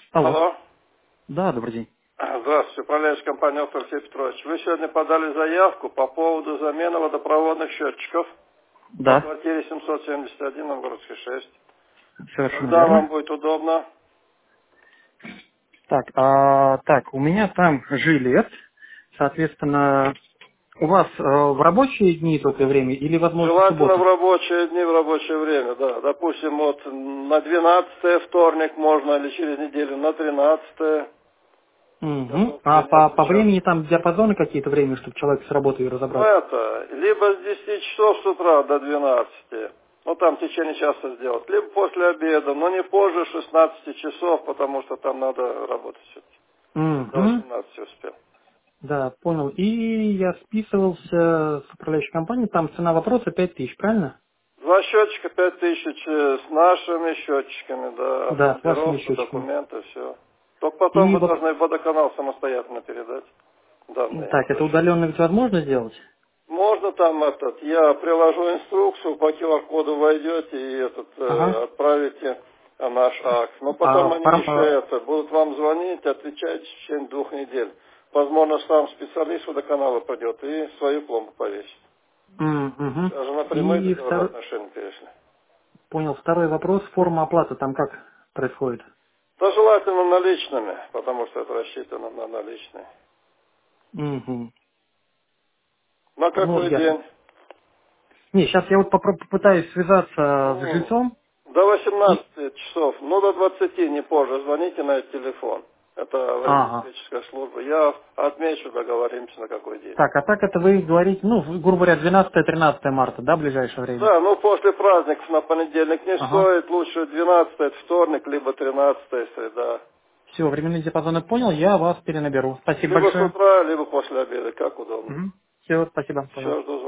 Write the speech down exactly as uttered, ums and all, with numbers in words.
Алло. Алло. Да, добрый день. Здравствуйте, управляющая компания «Оптом» Алексей Петрович. Вы сегодня подали заявку по поводу замены водопроводных счетчиков по Да, квартире семьсот семьдесят один, Новгородский шесть. совершенно Когда вам верно. будет удобно? Так, а, так, у меня там жилет, соответственно, у вас э, в рабочие дни только время или, возможно, в Желательно в субботу? рабочие дни, в рабочее время, да. Допустим, вот на двенадцатое вторник можно или через неделю на тринадцатое. Угу. Готов А по, принять по участие. времени там диапазоны какие-то времени, чтобы человек с работы ее Ну разобрать? это, либо с десяти часов с утра до двенадцати, ну там в течение часа сделать, либо после обеда, но не позже шестнадцати часов, потому что там надо работать все-таки. Чтобы до Угу. восемнадцати успел. Да, понял. И я списывался с управляющей компанией, там цена вопроса пять тысяч, правильно? Два счетчика пять тысяч э, с нашими счетчиками, да, Да, с вашими монтировка, счетчиками. документы, все. Только потом И вы вот, должны в водоканал самостоятельно передать данные так, это обращения. удаленно ведь возможно сделать? Можно там этот, я приложу инструкцию, по ку ар коду войдете и этот Ага. э, отправите э, наш акт. Но А потом они форм- еще это будут вам звонить, отвечать в течение двух недель. Возможно, сам специалист водоканала придет и свою пломбу повесит. М, мгм. Даже на прямые И договорные второй, отношения перешли. понял, второй вопрос, форма оплаты там как происходит? Да желательно наличными, потому что это рассчитано на наличные. Мгм. На Ну, какой ясно. день? Не, сейчас я вот попро- попытаюсь связаться с Ну, жильцом. до И... восемнадцати часов, ну до двадцати, не позже, звоните на этот телефон. Это Ага. аварийно-диспетчерская служба. Я отмечу, договоримся на какой день. Так, а так это вы говорите, ну, грубо говоря, двенадцатое-тринадцатое марта, да, в ближайшее время? Да, ну после праздников на понедельник не Ага. стоит, лучше двенадцатое это вторник, либо тринадцатое среда. Все, временные диапазоны понял, я вас перенаберу. Спасибо Либо с большое. утра, либо после обеда, как удобно. Все, спасибо, понял. Все, жду